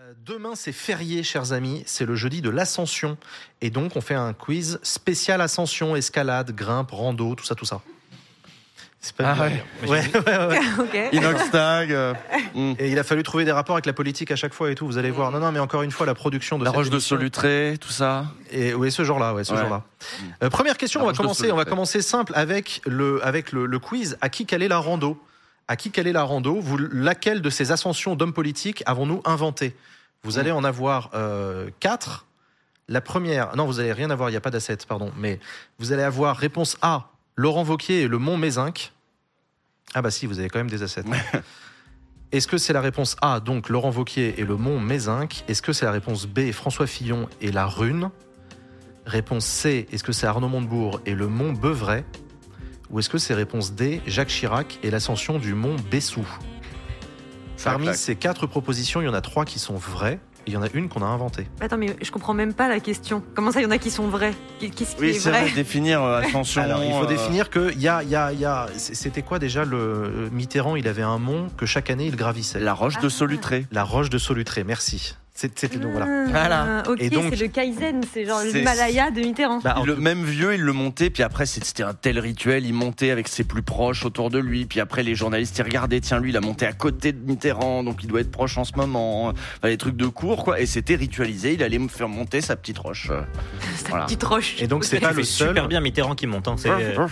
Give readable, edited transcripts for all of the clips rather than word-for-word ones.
Demain, c'est férié, chers amis. C'est le jeudi de l'Ascension. Et donc, on fait un quiz spécial Ascension, escalade, grimpe, rando, tout ça. C'est pas ouais. Okay. Inox Tag. Et il a fallu trouver des rapports avec la politique à chaque fois et tout. Vous allez voir. Non, mais encore une fois, la production de La cette Roche de émission. Solutré, tout ça. Et oui, ce genre-là. Première question, on va commencer simple avec le quiz. À qui caler la rando? Laquelle de ces ascensions d'hommes politiques avons-nous inventé? Vous allez en avoir 4. La première, non, vous allez rien avoir, il n'y a pas d'asset, pardon. Mais vous allez avoir réponse A, Laurent Wauquiez et le Mont Mézinc. Ah bah si, vous avez quand même des assets. Est-ce que c'est la réponse A, donc Laurent Wauquiez et le Mont Mézinc? Est-ce que c'est la réponse B, François Fillon et la Rune? Réponse C, est-ce que c'est Arnaud Montebourg et le Mont Beuvray? Ou est-ce que c'est réponse D, Jacques Chirac et l'ascension du Mont Bessou? Parmi ces 4 propositions, il y en a 3 qui sont vraies. Il y en a une qu'on a inventée. Attends, mais je comprends même pas la question. Comment ça, il y en a qui sont vrais? Qu'est-ce qui est vrai? Définir ascension. Alors, il faut définir que c'était quoi déjà le Mitterrand? Il avait un mont que chaque année il gravissait. La Roche de Solutré. La Roche de Solutré. Merci. C'était donc voilà. Ok, et donc, c'est le Kaizen, c'est genre l'Himalaya de Mitterrand. Même vieux, il le montait, puis après c'était un tel rituel, il montait avec ses plus proches autour de lui, puis après les journalistes ils regardaient, tiens lui il a monté à côté de Mitterrand, donc il doit être proche en ce moment, enfin, les trucs de cours quoi, et c'était ritualisé, il allait me faire monter sa petite roche. Sa petite roche. Et donc c'est pas le seul. Super bien Mitterrand qui monte, hein, c'est...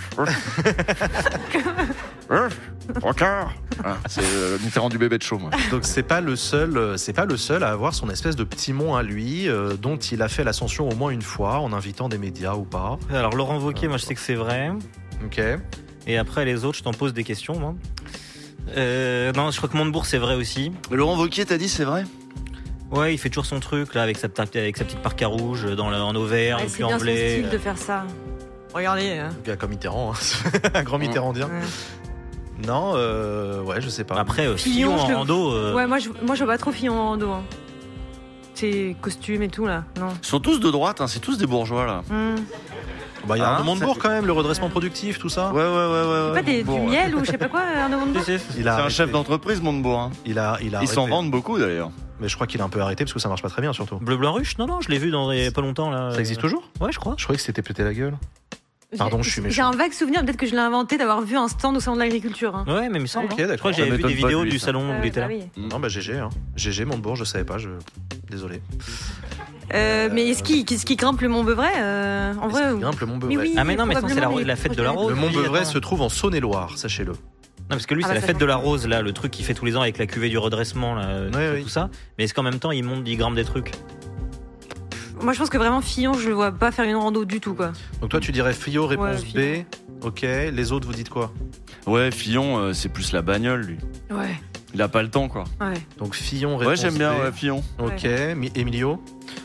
C'est Mitterrand du bébé de chaud, moi. Donc c'est pas le seul à avoir son espèce de petit mont à lui, dont il a fait l'ascension au moins une fois en invitant des médias ou pas. Alors Laurent Wauquiez, moi je sais que c'est vrai. Ok. Et après les autres, je t'en pose des questions, moi. Non, je crois que Montebourg c'est vrai aussi. Mais Laurent Wauquiez, t'as dit c'est vrai? Ouais, il fait toujours son truc là avec sa petite parka rouge en Auvergne, Ouais, c'est bien son style de faire ça. Regardez. Un gars comme Mitterrand, hein. Un grand Mitterrandien. Ouais. Non, ouais, je sais pas. Après, Fillon en rando. Ouais, moi je vois pas trop Fillon en rando. Hein. Ses costumes et tout là, non. Ils sont tous de droite, hein, c'est tous des bourgeois là. Bah, il y a Arnaud Montebourg quand même, le redressement productif, tout ça. Ouais. C'est pas du miel ou je sais pas quoi, Arnaud Montebourg. C'est un chef d'entreprise, Montebourg. Hein. Ils s'en vendent beaucoup d'ailleurs. Mais je crois qu'il a un peu arrêté parce que ça marche pas très bien surtout. Bleu blanc ruche? Non, je l'ai vu dans il y a pas longtemps là. Ça existe toujours? Ouais, je crois. Je croyais que c'était pété la gueule. Pardon, je suis méchant. J'ai un vague souvenir, peut-être que je l'ai inventé, d'avoir vu un stand au salon de l'agriculture. Hein. Ouais, mais il me semble. Ok, d'accord. Je crois que j'avais vu des vidéos du salon où il était là. Oui. Non, bah GG, hein. GG Montebourg, je savais pas, désolé. Mais est-ce qu'il grimpe le Mont Beuvray en vrai Il grimpe le Mont Beuvray. Oui, ah mais non, mais c'est la fête de la rose. Le Mont Beuvray se trouve en Saône-et-Loire, sachez-le. Non, parce que lui, c'est la fête de la rose, là, le truc qu'il fait tous les ans avec la cuvée du redressement, là, tout ça. Mais est-ce qu'en même temps, il grimpe des trucs? Moi, je pense que vraiment, Fillon, je le vois pas faire une rando du tout, quoi. Donc toi, tu dirais Fillon, réponse Fillon. B. Ok, les autres, vous dites quoi? Ouais, Fillon, c'est plus la bagnole, lui. Ouais. Il a pas le temps, quoi. Ouais. Donc Fillon, réponse B. Ouais, j'aime bien Fillon. Ok, Emilio?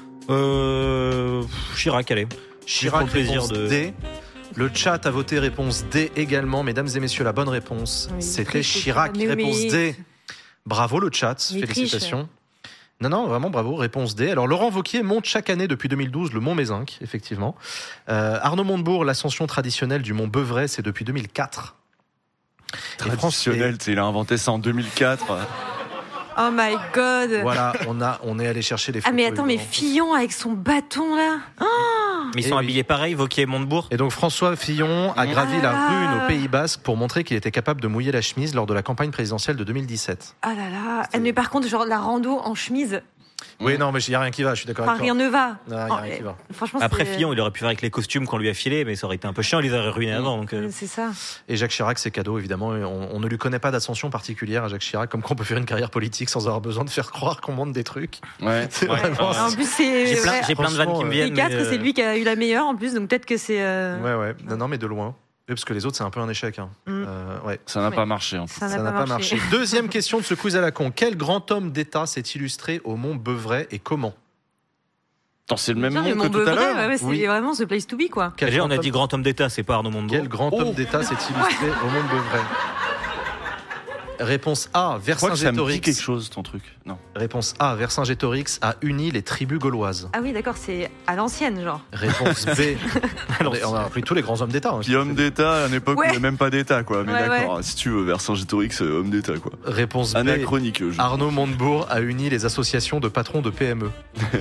Chirac, allez. Chirac, pour le plaisir réponse D. Le chat a voté réponse D également. Mesdames et messieurs, la bonne réponse, c'était Chirac. Réponse D. Bravo le chat, félicitations. Non, vraiment bravo, réponse D. Alors Laurent Wauquiez monte chaque année depuis 2012 le Mont Mézinc, effectivement. Arnaud Montebourg, l'ascension traditionnelle du Mont Beuvray, c'est depuis 2004. Traditionnel, il a inventé ça en 2004. Oh my god. Voilà, on est allé chercher les photos. Ah mais attends, mais Fillon avec son bâton là. Oh, mais ils sont habillés pareil, Wauquiez et Montebourg. Et donc François Fillon a gravi la Rune au Pays Basque pour montrer qu'il était capable de mouiller la chemise lors de la campagne présidentielle de 2017. Ah là là. Mais par contre, genre la rando en chemise. Oui, non, mais il n'y a rien qui va, je suis d'accord avec toi. Rien ne va. Non, il y a rien qui va. Franchement, après Fillon, il aurait pu faire avec les costumes qu'on lui a filés, mais ça aurait été un peu chiant, il les aurait ruinés avant. Donc, c'est ça. Et Jacques Chirac, c'est cadeau, évidemment. On ne lui connaît pas d'ascension particulière à Jacques Chirac, comme qu'on peut faire une carrière politique sans avoir besoin de faire croire qu'on monte des trucs. Ouais. C'est vraiment... En plus, c'est... J'ai plein de vannes qui me viennent. Les 4, c'est lui qui a eu la meilleure en plus, donc peut-être que c'est... Ouais. Non, mais de loin. Oui, parce que les autres, c'est un peu un échec. Hein. Ouais. Ça n'a pas marché. En Ça n'a pas marché. Deuxième question de ce quiz à la con. Quel grand homme d'État s'est illustré au Mont Beuvray et comment? C'est le même nom que tout à l'heure. C'est vraiment the place to be, quoi. Déjà, on a dit grand homme d'État, c'est pas Arnaud Montebourg. Quel grand homme d'État s'est illustré au Mont Beuvray? Réponse A, Je crois que ça me dit Vercingétorix. quelque chose, ton truc. Non. Réponse A, Vercingétorix a uni les tribus gauloises. Ah oui, d'accord, c'est à l'ancienne, genre. Réponse B. On a appris tous les grands hommes d'État. Hein. Puis homme d'État à une époque où il n'y a même pas d'État, quoi. Mais Ouais, d'accord, si tu veux, Vercingétorix, homme d'État, quoi. Réponse B. Anachronique, je Arnaud Montebourg a uni les associations de patrons de PME.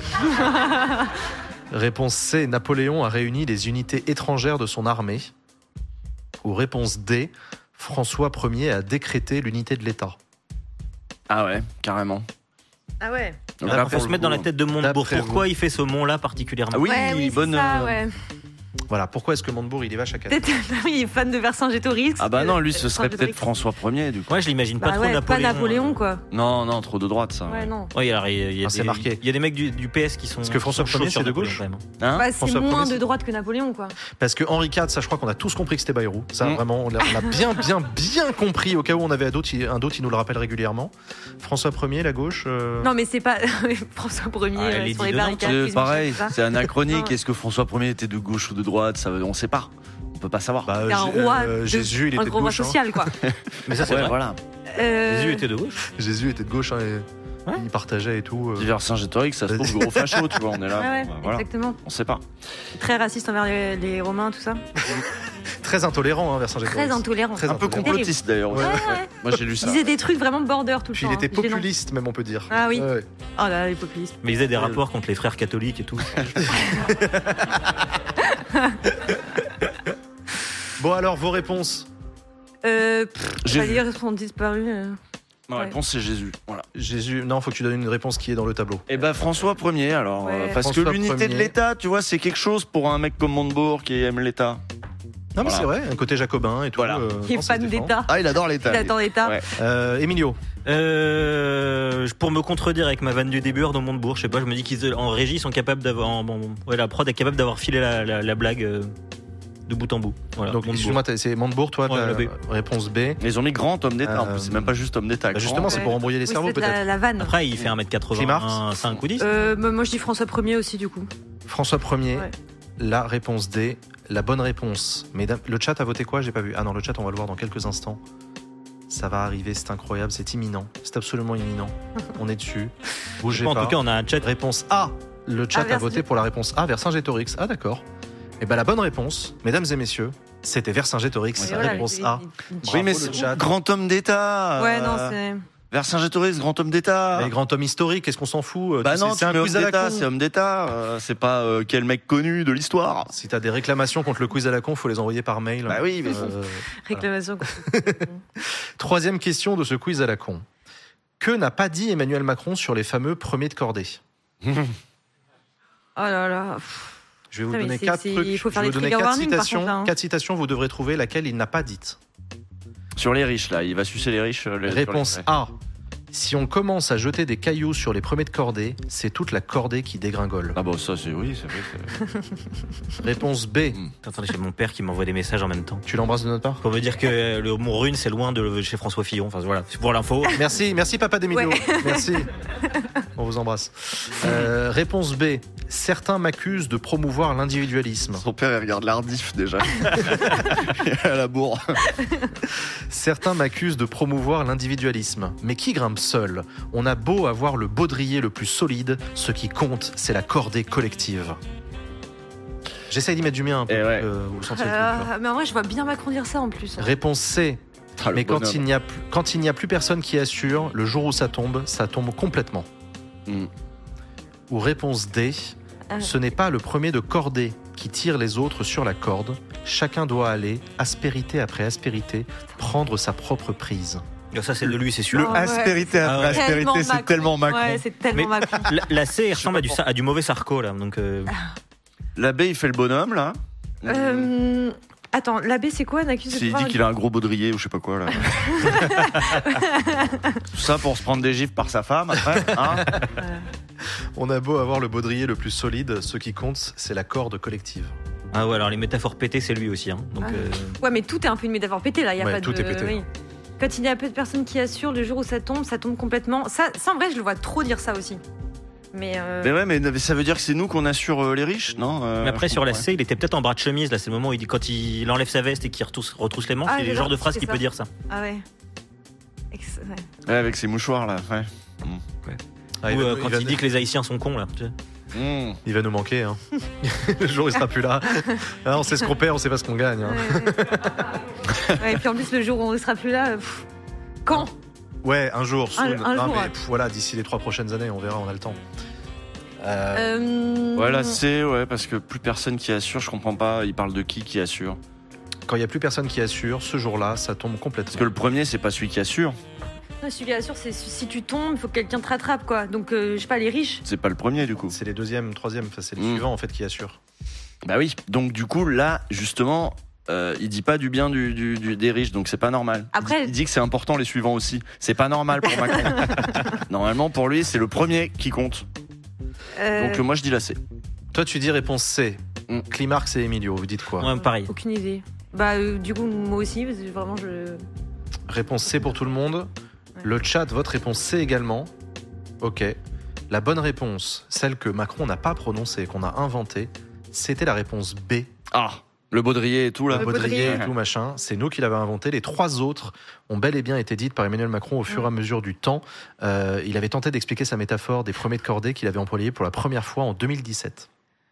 Réponse C. Napoléon a réuni les unités étrangères de son armée. Ou réponse D. François Ier a décrété l'unité de l'État. Ah ouais, carrément. Ah ouais. Donc Là, là, faut pour se le mettre dans coup, la tête de Montebourg. d'après Pourquoi vous. il fait ce mont-là particulièrement? Ah oui, c'est bonne. ça, ouais. Voilà, pourquoi est-ce que Montebourg il y va chaque année? Peut-être il est fan de Vercingétorix. Ah bah non, lui, ce serait peut-être François Ier, du coup. Ouais, je l'imagine pas Bah trop ouais, Napoléon. pas Napoléon, quoi. Non, trop de droite, ça. Ouais, non. Ouais, alors il y a c'est marqué. Il y a des mecs du PS qui sont. Parce que François qui sont chauds Ier, sur c'est de Napoléon, gauche. quand même. Hein Bah, c'est François moins Ier, de c'est- droite que Napoléon, quoi. Parce que Henri IV, ça je crois qu'on a tous compris que c'était Bayrou. Ça vraiment, on l'a bien compris au cas où on avait un doute, il nous le rappelle régulièrement. François Ier, la gauche. Non, mais c'est pas François Ier Ah, elle est sur dit les dedans, barricades. C'est Louise pareil, Michel, c'est anachronique. Non. Est-ce que François Ier était de gauche ou de droite? Ça, on sait pas. On peut pas savoir. Bah, c'est un roi. Jésus, il un était de gros roi gauche. Hein. social, quoi. Mais ça, c'est Ouais, vrai. voilà. Jésus était de gauche. Jésus était de gauche. Hein, et Ouais. il partageait et tout. Vercingétorix, ça se trouve gros facho, tu vois, on est là. Ouais, Voilà, exactement. on sait pas. Très raciste envers les Romains, tout ça. Très intolérant, hein, Vercingétorix. Très intolérant. Très Un peu intolérant. complotiste d'ailleurs. Ouais. Moi j'ai lu Il ça. disait des trucs vraiment border tout le Puis temps. il était hein. Gênant. populiste, même on peut dire. Ah oui. Ouais. Oh là, les populistes. Mais ils faisaient des rapports contre les frères catholiques et tout. Bon alors, vos réponses. J'ai Les vu. réponses ont disparu. Ma Ouais. réponse c'est Jésus. Voilà. Jésus. Non, faut que tu donnes une réponse qui est dans le tableau. Et ben François Ier alors. Ouais. Parce François que l'unité de Ier. l'État, tu vois, c'est quelque chose pour un mec comme Montebourg qui aime l'État. Non, mais Voilà. c'est vrai, un côté jacobin et tout. Voilà. Il non, est ça fan se défend. d'État. Ah, il adore l'État. Il attend l'État. Ouais. Emilio. Pour me contredire avec ma vanne du début, Arnaud Montebourg, je sais pas, je me dis qu'ils en régie ils sont capables d'avoir. La prod est capable d'avoir filé la blague de bout en bout. Voilà, Donc, Montebourg. excuse-moi, c'est Montebourg, toi, Ouais, t'as la B. réponse B. Mais ils ont mis grand homme d'État en plus, c'est même pas juste homme d'État. Bah, grand. justement, c'est pour embrouiller les Oui, cerveaux, c'est de peut-être. la vanne. Après, il fait 1m80, Climart 5 ou 10. Moi, je dis François Ier aussi, du coup. François Ier, Ouais. la réponse D, la bonne réponse. Mesdames, le chat a voté quoi? J'ai pas vu. Ah non, le chat, on va le voir dans quelques instants. Ça va arriver, c'est incroyable, c'est imminent. C'est absolument imminent. On est dessus. Bougez En pas. tout cas, on a un chat. Réponse A. Le chat a voté pour la réponse A, Vercingétorix. Ah d'accord. Et ben la bonne réponse, mesdames et messieurs, c'était Vercingétorix. Et voilà, Réponse A. Oui, mais Bravo, c'est le chat. grand homme d'État. Ouais, non, c'est. Vercingétorix, grand homme d'État. Les grands hommes historiques, qu'est-ce qu'on s'en fout? Bah Tu sais, non, c'est un tu mets quiz homme à la d'État, con. c'est homme d'État. C'est pas quel mec connu de l'histoire. Si t'as des réclamations contre le quiz à la con, faut les envoyer par mail. Bah oui, mais Réclamation. Troisième question de ce quiz à la con. Que n'a pas dit Emmanuel Macron sur les fameux premiers de cordée? Oh là là. Je vais vous Putain, mais donner c'est- quatre c'est- trucs. il faut faire Je vais des vous donner trigger quatre warnings, par citations. contre, là, hein. 4 citations, vous devrez trouver laquelle il n'a pas dite. sur les riches là, il va sucer les riches. Réponse sur les- A. Si on commence à jeter des cailloux sur les premiers de cordée, c'est toute la cordée qui dégringole. Ah bah ça c'est oui, c'est vrai. Réponse B. Attendez, j'ai mon père qui m'envoie des messages en même temps. Tu l'embrasses de notre part? Pour me dire que le mot rune, c'est loin de chez François Fillon. Enfin voilà, c'est pour l'info. Merci papa d'Emilio. Ouais. Merci. On vous embrasse. Réponse B. Certains m'accusent de promouvoir l'individualisme. Son père il regarde l'Ardif déjà. à la bourre. Certains m'accusent de promouvoir l'individualisme. Mais qui grimpe seul? On a beau avoir le baudrier le plus solide, ce qui compte, c'est la cordée collective. J'essaye d'y mettre du mien un peu. Et ouais. Vous le sentez le truc, là. Mais en vrai, je vois bien Macron dire ça en plus. Réponse C. Ah, le Mais quand bonhomme. il n'y a plus personne qui assure, le jour où ça tombe complètement. Mm. Ou réponse D. Ce n'est pas le premier de cordée qui tire les autres sur la corde. Chacun doit aller, aspérité après aspérité, prendre sa propre prise. Ça, c'est de lui, c'est sûr. Le Ah ouais. aspérité Ah après ouais. aspérité, c'est tellement Macron. Ouais, c'est tellement Mais- Macron. La C elle ressemble à du mauvais Sarko, là. Donc, L'abbé il fait le bonhomme là. Attends, l'abbé, c'est quoi? N'accuse de Il pouvoir- dit qu'il a un gros baudrier ou je sais pas quoi là. Tout ça pour se prendre des gifles par sa femme après. Hein On a beau avoir le baudrier le plus solide, ce qui compte, c'est la corde collective. ah ouais, alors les métaphores pétées, c'est lui aussi. Hein. Donc, Ah. Ouais, mais tout est un peu une métaphore pétée là. Y a Ouais, pas tout de... est pété. oui. Quand il y a peu de personnes qui assurent, le jour où ça tombe complètement. Ça en vrai, je le vois trop dire ça aussi. Mais Mais ouais, mais ça veut dire que c'est nous qu'on assure les riches, non Mais après, je sur la comprends, C, il était peut-être en bras de chemise. Là, c'est le moment où il dit quand il enlève sa veste et qu'il retrousse les manches. Ah, c'est le j'ai genre de l'impression phrase que qu'il c'est peut ça. dire ça. ah ouais. Ouais, avec ses mouchoirs là. Ouais. Ah, Ou il va- quand il va- il dit que les Haïtiens sont cons, là. tu sais. Il va nous manquer. Hein. Le jour où il sera plus là. Ah, on sait ce qu'on perd, on sait pas ce qu'on gagne. Hein. Ouais, et puis en plus, le jour où on ne sera plus là, quand Ouais, un jour. soon. Un Non, jour, mais, ouais. Voilà, d'ici les 3 prochaines années, on verra, on a le temps. Voilà, parce que plus personne qui assure, je comprends pas. Il parle de qui assure. Quand il y a plus personne qui assure, ce jour-là, ça tombe complètement. Parce que le premier, c'est pas celui qui assure. Non, celui qui assure, c'est si tu tombes, il faut que quelqu'un te rattrape, quoi. Donc, je sais pas, les riches. C'est pas le premier du coup. C'est les deuxièmes, troisièmes, enfin, c'est les suivants en fait qui assurent. Bah oui. Donc du coup, là, justement. Il dit pas du bien des riches, donc c'est pas normal. Après- il dit que c'est important les suivants aussi. C'est pas normal pour Macron. Normalement, pour lui, c'est le premier qui compte. Donc moi, je dis la C. Toi, tu dis réponse C. Mm. Climarx et Emilio, vous dites quoi? Ouais, pareil. Aucune idée. Bah, du coup, moi aussi, parce que vraiment, Réponse C pour tout le monde. Le chat vote réponse C également. Ok. La bonne réponse, celle que Macron n'a pas prononcée, qu'on a inventée, c'était la réponse B. Ah, le baudrier et tout là. Le Le baudrier baudrier. et tout machin. C'est nous qui l'avons inventé. Les 3 autres ont bel et bien été dites par Emmanuel Macron au fur et à mesure du temps. Il avait tenté d'expliquer sa métaphore des premiers de cordée qu'il avait employé pour la première fois en 2017.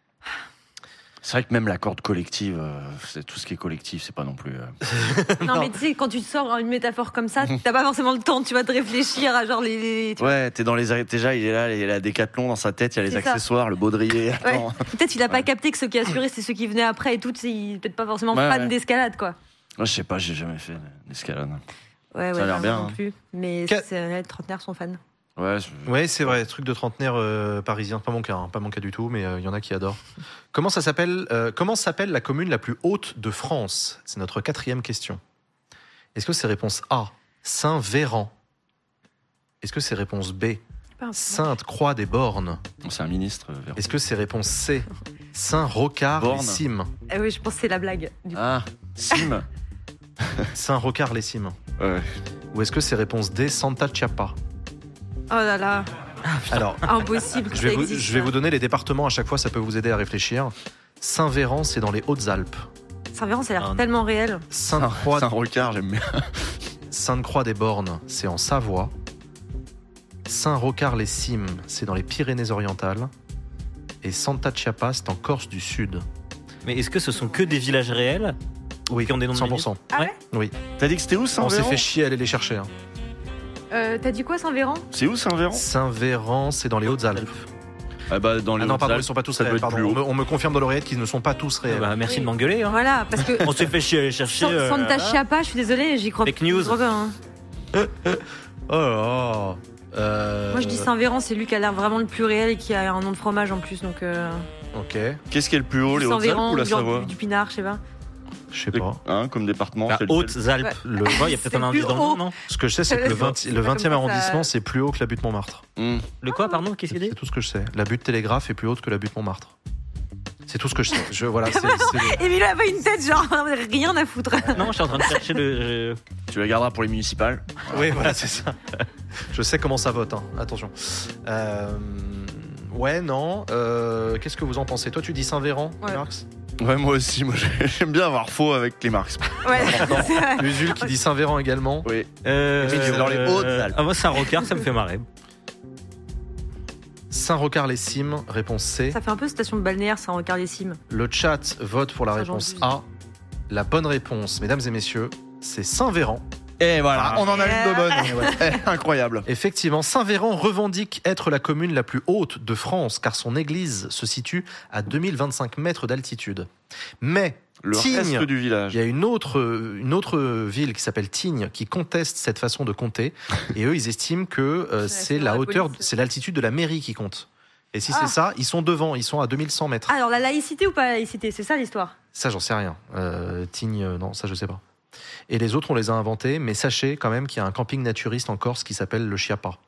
C'est vrai que même la corde collective, c'est tout ce qui est collectif, c'est pas non plus. Non, mais tu sais, quand tu te sors une métaphore comme ça, t'as pas forcément le temps, tu vas te réfléchir à genre tu vois. Ouais, t'es dans les déjà, il est là, il a la Décathlon dans sa tête, il y a les C'est ça. accessoires, le baudrier. Ouais. Attends. Peut-être il a pas capté que ceux qui assuraient, c'est ceux qui venaient après et tout. Il est peut-être pas forcément Ouais, fan ouais. d'escalade, quoi. Moi, je sais pas, j'ai jamais fait d'escalade. Ouais, Ça a l'air moi bien, non hein. plus. Mais les trentenaires sont fans. Ouais. Oui, c'est vrai, truc de trentenaire parisien, pas mon cas, hein, pas mon cas du tout, mais il y en a qui adorent. Comment s'appelle la commune la plus haute de France? C'est notre 4e question. Est-ce que c'est réponse A, Saint-Véran? Est-ce que c'est réponse B, Sainte-Croix-des-Bornes? C'est un ministre. Est-ce que c'est réponse C, Saint-Rocard-les-Cimes? Oui, je pense que c'est la blague. Du coup. Ah, Sim. Saint-Rocard-les-Cimes. Ouais. Ou est-ce que c'est réponse D, Santa Chiappa? Oh là là, Alors, impossible. je vais vous donner les départements à chaque fois, ça peut vous aider à réfléchir. Saint-Véran, c'est dans les Hautes-Alpes. Saint-Véran, ça a l'air Ah, non. tellement réel. Sainte-Croix, Saint-Rocard, j'aime bien. Sainte-Croix-des-Bornes, c'est en Savoie. Saint-Rocard-les-Cimes, c'est dans les Pyrénées-Orientales. Et Santa Chiappa, c'est en Corse du Sud. Mais est-ce que ce sont que des villages réels Oui, qui ont des noms de 100%. Ah ouais Oui. T'as dit que c'était où On s'est Saint-Véran fait chier à aller les chercher. hein. T'as dit quoi, Saint-Véran? C'est où Saint-Véran? Saint-Véran, c'est dans les Hautes-Alpes. Ah bah dans les Ah non, pardon, Hautes-Alpes, ils sont pas tous ça doit réels. être Pardon. plus haut. On me confirme dans l'oreillette qu'ils ne sont pas tous réels. Bah, merci Oui. de m'engueuler. Hein. Voilà, parce que On s'est fait chier à aller chercher. Santa là. Chiappa, je suis désolée, j'y crois Fake pas. news. Trop bien, hein. Oh là là. Moi, je dis Saint-Véran, c'est lui qui a l'air vraiment le plus réel et qui a un nom de fromage en plus. Donc, Ok, Qu'est-ce qui est le plus haut, les Hautes-Alpes Saint-Véran, ou la genre Savoie? du Pinard, je sais pas. je sais pas. Hein, comme département. La c'est lequel? Hautes-Alpes. Ouais. Le, Ouais, il y a peut-être C'est un indice plus dans le haut. nom, non? Ce que je sais, c'est que le C'est pas 20e comme ça. arrondissement, c'est plus haut que la butte Montmartre. Le quoi, pardon? Qu'est-ce qu'il dit? C'est tout ce que je sais. La butte Télégraphe est plus haute que la butte Montmartre. C'est tout ce que je sais. Voilà, c'est Emilio a pas une tête, genre, rien à foutre. Non, je suis en train de chercher le. Tu la garderas pour les municipales. Oui, voilà, c'est ça. Je sais comment ça vote, hein. Attention. Ouais, non. Qu'est-ce que vous en pensez? Toi, tu dis Saint-Véran, Ouais. Marx? Ouais, moi aussi. Moi, j'aime bien avoir faux avec les marques. Ouais, c'est vrai. Usul qui dit Saint-Véran également. Oui. C'est dans les Hautes-Alpes. Ah, moi, Saint-Rocard, ça me fait marrer. Saint-Rocard-les-Cimes, réponse C. Ça fait un peu station de balnéaire, ça, en Rocard-les-Cimes. Le chat vote pour la Ça, réponse j'en A. La bonne réponse, mesdames et messieurs, c'est Saint-Véran. Et voilà, Ah. on en a une de bonne. Incroyable. Effectivement, Saint-Véran revendique être la commune la plus haute de France car son église se situe à 2025 mètres d'altitude. Mais Le Tignes, reste du village. il y a une autre ville qui s'appelle Tignes qui conteste cette façon de compter et eux ils estiment que c'est dans la la hauteur, police. c'est l'altitude de la mairie qui compte. Et si Ah. c'est ça, ils sont devant, ils sont à 2100 mètres. Ah, alors la laïcité ou pas la laïcité, c'est ça l'histoire. Ça, j'en sais rien. Tignes, non, ça, je sais pas. Et les autres, on les a inventés, mais sachez quand même qu'il y a un camping naturiste en Corse qui s'appelle le Chiappa.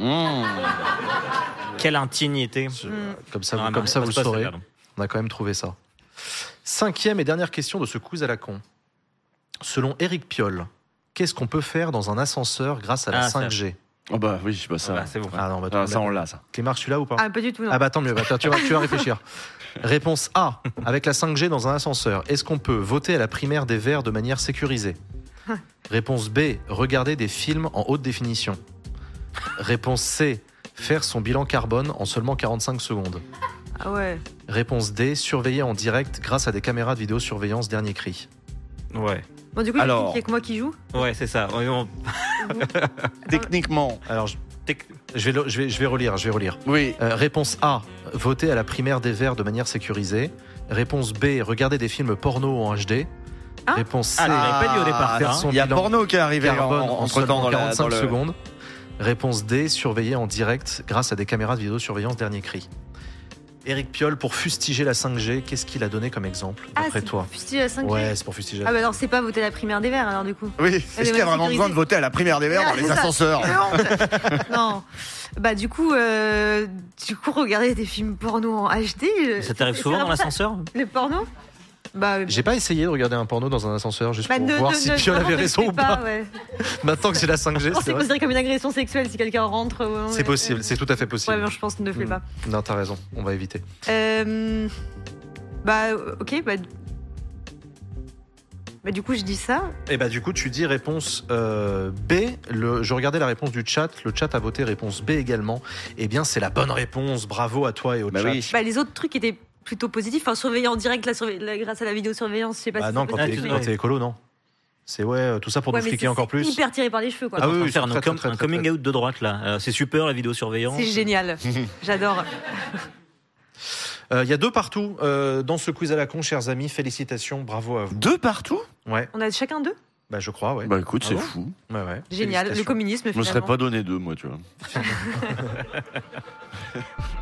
Quelle indignité. Comme ça, Non, comme ça vous le passe pas, saurez. celle-là, non. On a quand même trouvé ça. 5e et dernière question de ce quiz à la con. Selon Éric Piolle, qu'est-ce qu'on peut faire dans un ascenseur grâce à la Ah, ça. 5G? Oh bah oui, bah ça. Voilà, c'est bon. Ah non, bah, Ah, ça, on l'a, ça. Clémar, tu l'as ou pas? Ah, pas du tout, non. Ah bah tant mieux, bah, tu vas réfléchir. Réponse A, avec la 5G dans un ascenseur, est-ce qu'on peut voter à la primaire des Verts de manière sécurisée? Réponse B, regarder des films en haute définition. Réponse C, faire son bilan carbone en seulement 45 secondes. Ah ouais. Réponse D, surveiller en direct grâce à des caméras de vidéosurveillance dernier cri. Ouais. Bon, du coup, Alors. il y a que moi qui joue. Ouais, c'est ça. Techniquement, Alors, je vais relire. oui. Réponse A, voter à la primaire des Verts de manière sécurisée. Réponse B, regarder des films porno en HD. Hein Réponse C, Ah, j'avais pas dit au départ. faire hein. son Il y a bilan porno qui est arrivé carbone en entre temps seulement dans 45 le... secondes. Réponse D, surveiller en direct grâce à des caméras de vidéosurveillance dernier cri. Éric Piolle, pour fustiger la 5G, qu'est-ce qu'il a donné comme exemple, d'après c'est toi pour fustiger la 5G. Ouais, c'est pour fustiger la Ah bah alors c'est pas voter la primaire des Verts alors du coup. Oui, est-ce qu'il y a vraiment besoin de voter à la primaire des Verts dans les C'est ça. ascenseurs? Quelle honte. Non. Bah du coup regarder des films porno en HD. Ça t'arrive souvent dans l'ascenseur? Le porno Bah J'ai pas essayé de regarder un porno dans un ascenseur juste bah, pour voir si Piolle vraiment, avait ne raison le ou fais pas. Ouais. Maintenant que c'est la 5G, Je pense que c'est c'est vrai. considéré comme une agression sexuelle si quelqu'un rentre. C'est possible, c'est tout à fait possible. Ouais, mais je pense ne le fais pas. Non, t'as raison, on va éviter. Bah ok, bah du coup je dis ça. Et bah du coup tu dis réponse B. Je regardais la réponse du chat, le chat a voté réponse B également. Eh bien c'est la bonne réponse, bravo à toi et au Bah chat. oui. Bah les autres trucs étaient plutôt positifs. Enfin surveiller en direct grâce à la vidéosurveillance, je sais pas Bah si non, c'est quand possible, t'es mais- écolo, non. C'est tout ça pour Ouais, nous mais fliquer c'est encore plus. hyper tiré par les cheveux quoi. Ah oui, On va oui, faire très, très, un très, coming très. out de droite là. C'est super la vidéosurveillance. C'est génial. J'adore. Il y a 2 partout dans ce quiz à la con, chers amis. Félicitations, bravo à vous. 2 partout? Ouais, On a chacun deux. bah je crois, ouais. Bah écoute, Ah c'est bon fou. Ouais, ouais. Génial. Le Félicitations. communisme Je me serais finalement. pas donné 2, moi, tu vois.